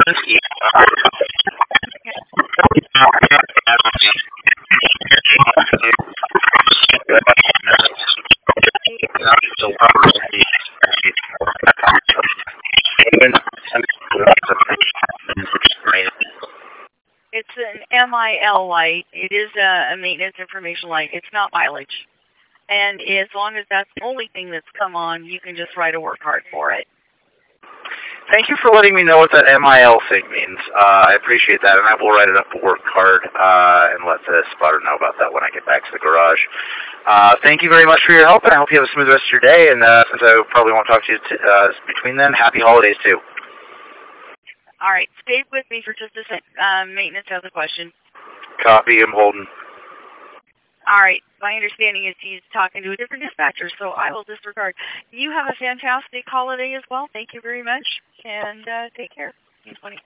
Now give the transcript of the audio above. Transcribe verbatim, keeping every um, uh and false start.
It's an M I L light. It is a, a maintenance information light. It's not mileage. And as long as that's the only thing that's come on, you can just write a work card for it. Thank you for letting me know what that M I L thing means. Uh, I appreciate that, and I will write it up a work card uh, and let the spotter know about that when I get back to the garage. Uh, thank you very much for your help, and I hope you have a smooth rest of your day. And uh, since I probably won't talk to you t uh, between then, happy holidays too. All right, stay with me for just a sec. Um, maintenance has a question. Copy, I'm holding. All right, my understanding is he's talking to a different dispatcher, so I will disregard. You have a fantastic holiday as well. Thank you very much, and uh, take care. twenty